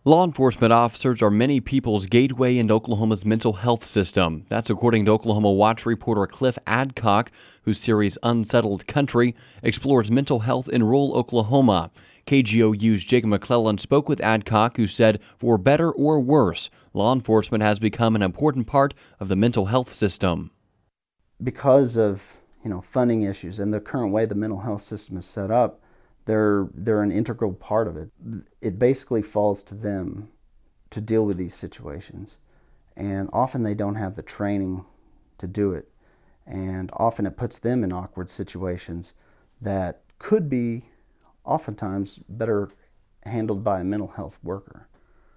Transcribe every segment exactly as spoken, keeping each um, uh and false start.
Law enforcement officers are many people's gateway into Oklahoma's mental health system. That's according to Oklahoma Watch reporter Cliff Adcock, whose series Unsettled Country explores mental health in rural Oklahoma. K G O U's Jacob McClellan spoke with Adcock, who said, for better or worse, law enforcement has become an important part of the mental health system. Because of, you know, funding issues and the current way the mental health system is set up, They're they're an integral part of it. It basically falls to them to deal with these situations. And often they don't have the training to do it. And often it puts them in awkward situations that could be oftentimes better handled by a mental health worker.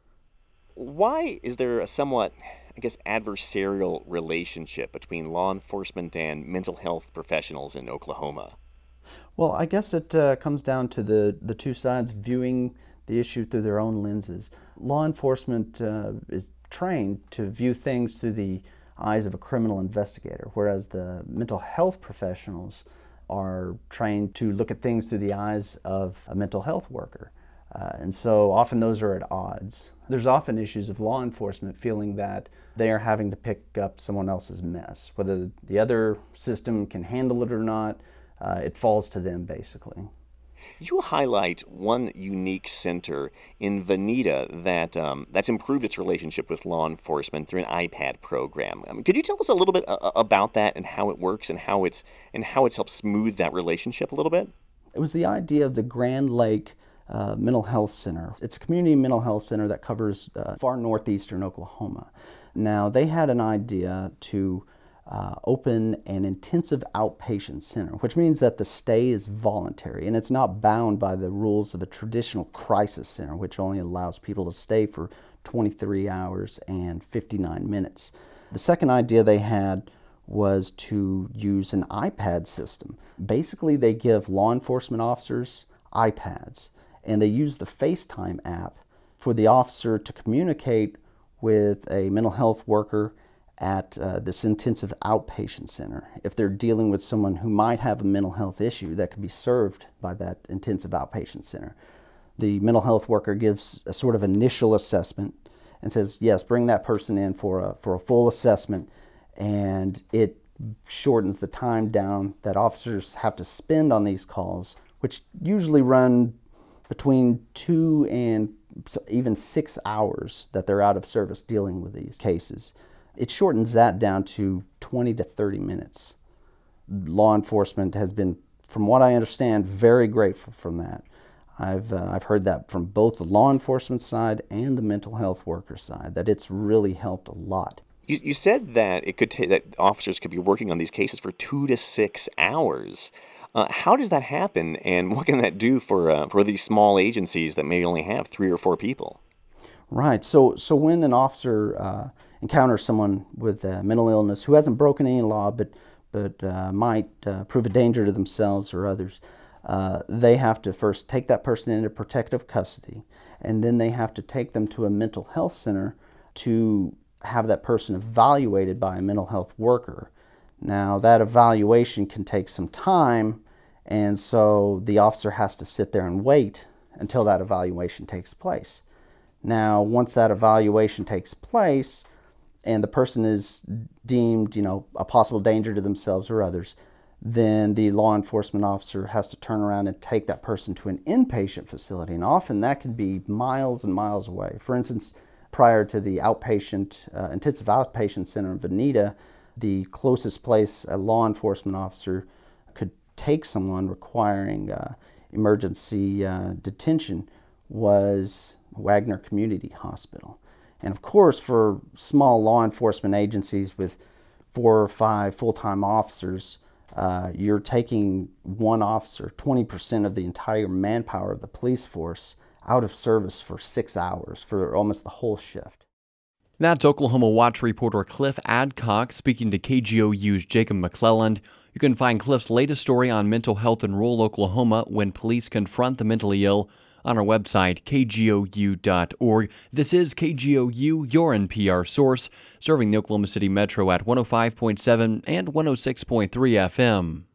Why is there a somewhat, I guess, adversarial relationship between law enforcement and mental health professionals in Oklahoma? Well, I guess it uh, comes down to the, the two sides viewing the issue through their own lenses. Law enforcement uh, is trained to view things through the eyes of a criminal investigator, whereas the mental health professionals are trained to look at things through the eyes of a mental health worker. Uh, and so often those are at odds. There's often issues of law enforcement feeling that they are having to pick up someone else's mess. Whether the other system can handle it or not, Uh, it falls to them, basically. You highlight one unique center in Veneta that um, that's improved its relationship with law enforcement through an iPad program. I mean, could you tell us a little bit uh, about that and how it works and how it's and how it's helped smooth that relationship a little bit? It was the idea of the Grand Lake uh, Mental Health Center. It's a community mental health center that covers uh, far northeastern Oklahoma. Now, they had an idea to Uh, open an intensive outpatient center, which means that the stay is voluntary and it's not bound by the rules of a traditional crisis center, which only allows people to stay for twenty-three hours and fifty-nine minutes. The second idea they had was to use an iPad system. Basically, they give law enforcement officers iPads, and they use the FaceTime app for the officer to communicate with a mental health worker at uh, this intensive outpatient center if they're dealing with someone who might have a mental health issue that could be served by that intensive outpatient center. The mental health worker gives a sort of initial assessment and says, yes, bring that person in for a, for a full assessment, and it shortens the time down that officers have to spend on these calls, which usually run between two and even six hours that they're out of service dealing with these cases. It shortens that down to twenty to thirty minutes. Law enforcement has been, from what I understand, very grateful from that. I've uh, I've heard that from both the law enforcement side and the mental health worker side, that it's really helped a lot. You, you said that it could ta- that officers could be working on these cases for two to six hours. Uh, how does that happen, and what can that do for uh, for these small agencies that may only have three or four people? Right. So so when an officer uh, encounters someone with uh, mental illness who hasn't broken any law but but uh, might uh, prove a danger to themselves or others, uh, they have to first take that person into protective custody, and then they have to take them to a mental health center to have that person evaluated by a mental health worker. Now, that evaluation can take some time, and so the officer has to sit there and wait until that evaluation takes place. Now, once that evaluation takes place and the person is deemed, you know, a possible danger to themselves or others, then the law enforcement officer has to turn around and take that person to an inpatient facility. And often that can be miles and miles away. For instance, prior to the outpatient, uh, intensive outpatient center in Veneta, the closest place a law enforcement officer could take someone requiring uh, emergency uh, detention was Wagner Community Hospital. And of course, for small law enforcement agencies with four or five full-time officers, uh, you're taking one officer, twenty percent of the entire manpower of the police force, out of service for six hours, for almost the whole shift. That's Oklahoma Watch reporter Cliff Adcock speaking to K G O U's Jacob McClellan. You can find Cliff's latest story on mental health in rural Oklahoma when police confront the mentally ill on our website, k g o u dot org. This is K G O U, your N P R source, serving the Oklahoma City Metro at one oh five point seven and one oh six point three F M.